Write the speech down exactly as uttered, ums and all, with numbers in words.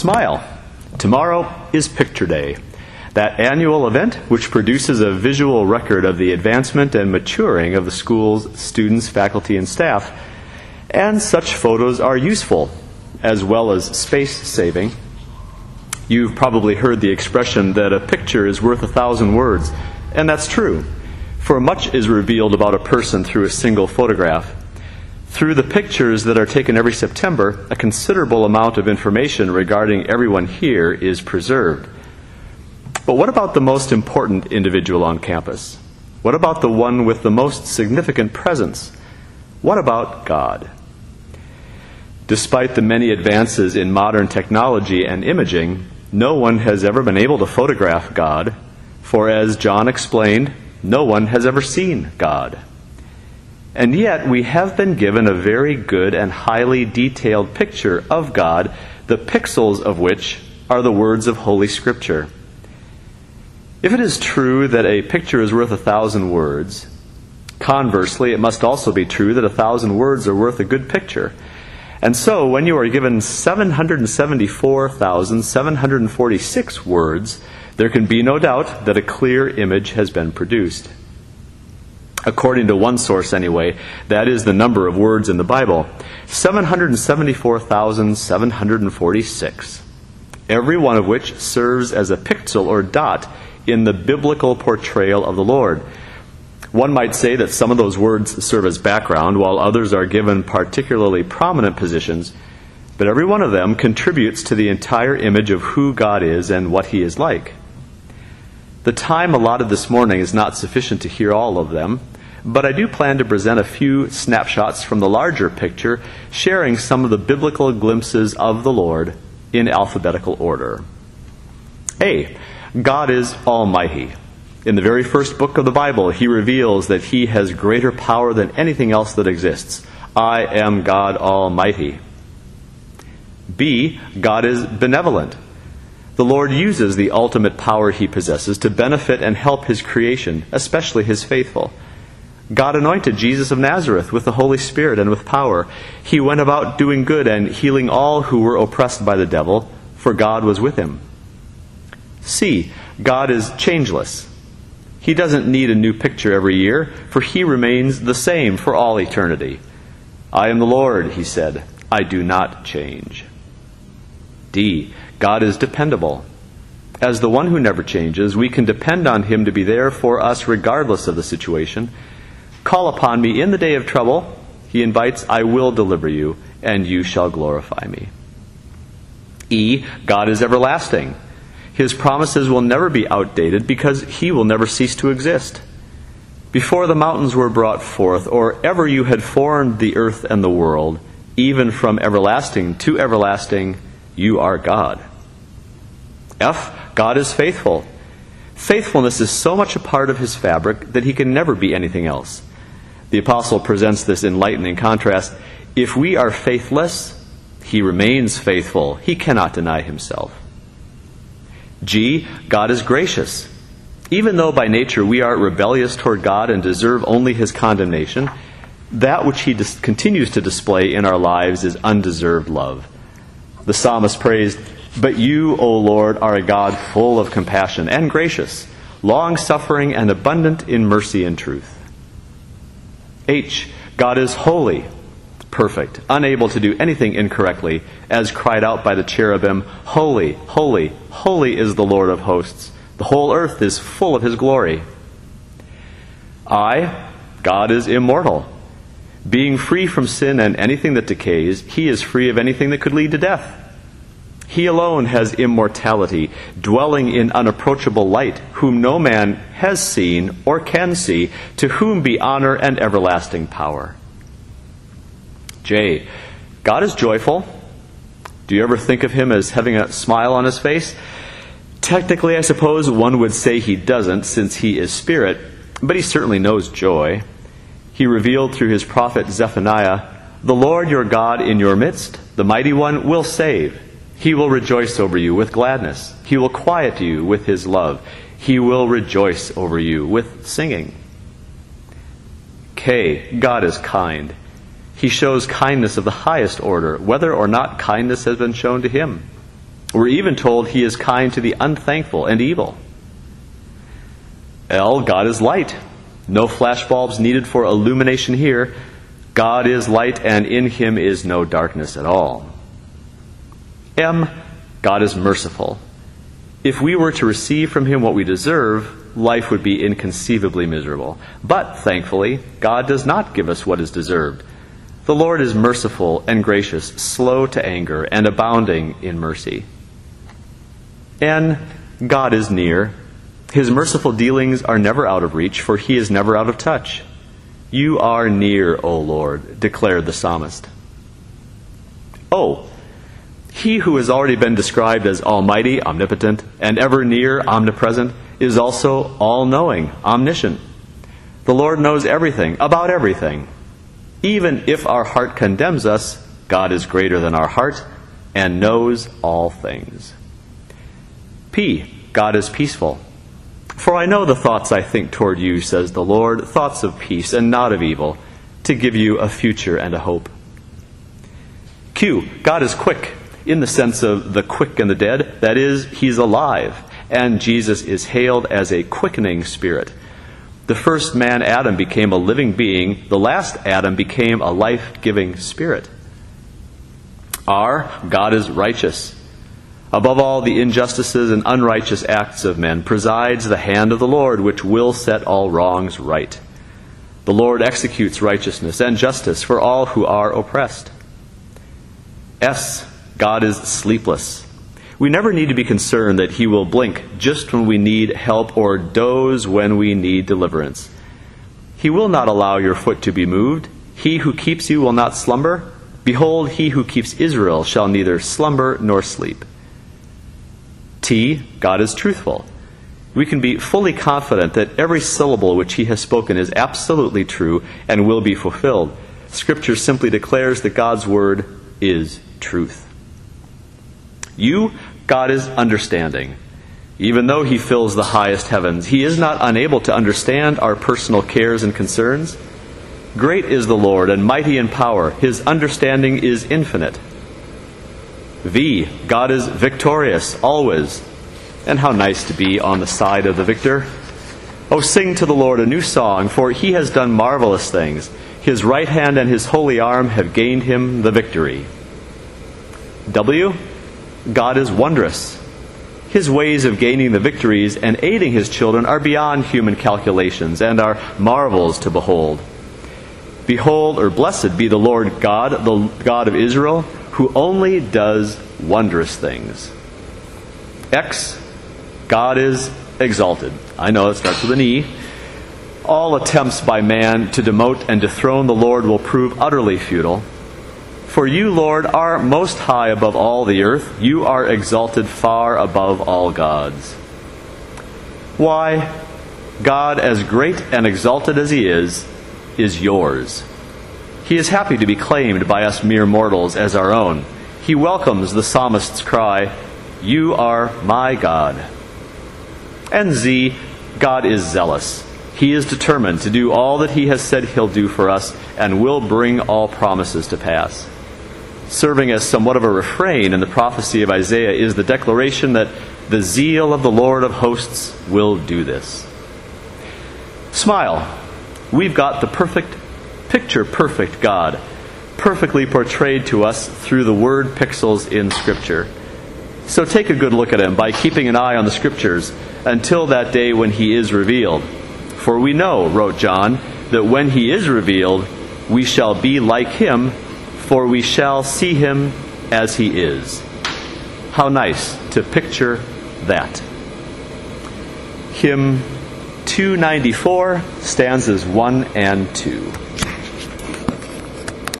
Smile. Tomorrow is Picture Day, that annual event which produces a visual record of the advancement and maturing of the school's students, faculty, and staff. And such photos are useful, as well as space-saving. You've probably heard the expression that a picture is worth a thousand words, and that's true, for much is revealed about a person through a single photograph. Through the pictures that are taken every September, a considerable amount of information regarding everyone here is preserved. But what about the most important individual on campus? What about the one with the most significant presence? What about God? Despite the many advances in modern technology and imaging, no one has ever been able to photograph God, for as John explained, no one has ever seen God. And yet we have been given a very good and highly detailed picture of God, the pixels of which are the words of Holy Scripture. If it is true that a picture is worth a thousand words, conversely, it must also be true that a thousand words are worth a good picture. And so, when you are given seven hundred seventy-four thousand seven hundred forty-six words, there can be no doubt that a clear image has been produced. According to one source anyway, that is the number of words in the Bible, seven hundred seventy-four thousand seven hundred forty-six, every one of which serves as a pixel or dot in the biblical portrayal of the Lord. One might say that some of those words serve as background, while others are given particularly prominent positions, but every one of them contributes to the entire image of who God is and what He is like. The time allotted this morning is not sufficient to hear all of them, but I do plan to present a few snapshots from the larger picture, sharing some of the biblical glimpses of the Lord in alphabetical order. A. God is Almighty. In the very first book of the Bible, He reveals that He has greater power than anything else that exists. I am God Almighty. B. God is benevolent. The Lord uses the ultimate power He possesses to benefit and help His creation, especially His faithful. God anointed Jesus of Nazareth with the Holy Spirit and with power. He went about doing good and healing all who were oppressed by the devil, for God was with Him. C. God is changeless. He doesn't need a new picture every year, for He remains the same for all eternity. I am the Lord, He said. I do not change. D. God is dependable. As the one who never changes, we can depend on Him to be there for us regardless of the situation. Call upon me in the day of trouble. He invites, I will deliver you, and you shall glorify me. E. God is everlasting. His promises will never be outdated because He will never cease to exist. Before the mountains were brought forth, or ever you had formed the earth and the world, even from everlasting to everlasting, you are God. F. God is faithful. Faithfulness is so much a part of His fabric that He can never be anything else. The apostle presents this enlightening contrast. If we are faithless, He remains faithful. He cannot deny Himself. G. God is gracious. Even though by nature we are rebellious toward God and deserve only His condemnation, that which He dis- continues to display in our lives is undeserved love. The psalmist praised, But you, O Lord, are a God full of compassion and gracious, long-suffering and abundant in mercy and truth. H. God is holy, perfect, unable to do anything incorrectly, as cried out by the cherubim, Holy, holy, holy is the Lord of hosts. The whole earth is full of His glory. I. God is immortal. Being free from sin and anything that decays, He is free of anything that could lead to death. He alone has immortality, dwelling in unapproachable light, whom no man has seen or can see, to whom be honor and everlasting power. J. God is joyful. Do you ever think of Him as having a smile on His face? Technically, I suppose one would say He doesn't, since He is spirit, but He certainly knows joy. He revealed through His prophet Zephaniah, The Lord your God in your midst, the Mighty One, will save. He will rejoice over you with gladness. He will quiet you with His love. He will rejoice over you with singing. K. God is kind. He shows kindness of the highest order, whether or not kindness has been shown to Him. We're even told he is kind to the unthankful and evil. L, God is light. No flashbulbs needed for illumination here. God is light, and in him is no darkness at all. M, God is merciful. If we were to receive from him what we deserve, life would be inconceivably miserable. But, thankfully, God does not give us what is deserved. The Lord is merciful and gracious, slow to anger, and abounding in mercy. N, God is near. His merciful dealings are never out of reach, for he is never out of touch. You are near, O Lord, declared the psalmist. O, he who has already been described as almighty, omnipotent, and ever near, omnipresent, is also all-knowing, omniscient. The Lord knows everything, about everything. Even if our heart condemns us, God is greater than our heart and knows all things. P, God is peaceful. For I know the thoughts I think toward you, says the Lord, thoughts of peace and not of evil, to give you a future and a hope. Q, God is quick, in the sense of the quick and the dead. That is, he's alive, and Jesus is hailed as a quickening spirit. The first man, Adam, became a living being. The last Adam became a life-giving spirit. R, God is righteous. Above all the injustices and unrighteous acts of men presides the hand of the Lord, which will set all wrongs right. The Lord executes righteousness and justice for all who are oppressed. S, God is sleepless. We never need to be concerned that he will blink just when we need help or doze when we need deliverance. He will not allow your foot to be moved. He who keeps you will not slumber. Behold, he who keeps Israel shall neither slumber nor sleep. T, God is truthful. We can be fully confident that every syllable which he has spoken is absolutely true and will be fulfilled. Scripture simply declares that God's word is truth. U, God is understanding. Even though he fills the highest heavens, he is not unable to understand our personal cares and concerns. Great is the Lord and mighty in power. His understanding is infinite. V, God is victorious, always. And how nice to be on the side of the victor. Oh, sing to the Lord a new song, for he has done marvelous things. His right hand and his holy arm have gained him the victory. W, God is wondrous. His ways of gaining the victories and aiding his children are beyond human calculations and are marvels to behold. Behold, or blessed be the Lord God, the God of Israel, who only does wondrous things. X, God is exalted. I know it starts with an E. All attempts by man to demote and dethrone the Lord will prove utterly futile. For you, Lord, are most high above all the earth. You are exalted far above all gods. Why, God, as great and exalted as he is, is yours. He is happy to be claimed by us mere mortals as our own. He welcomes the psalmist's cry, "You are my God." And Z, God is zealous. He is determined to do all that he has said he'll do for us and will bring all promises to pass. Serving as somewhat of a refrain in the prophecy of Isaiah is the declaration that the zeal of the Lord of hosts will do this. Smile. We've got the perfect, picture-perfect God, perfectly portrayed to us through the word pixels in Scripture. So take a good look at him by keeping an eye on the Scriptures until that day when he is revealed. For we know, wrote John, that when he is revealed, we shall be like him, for we shall see him as he is. How nice to picture that. Hymn two ninety-four, stanzas one and two.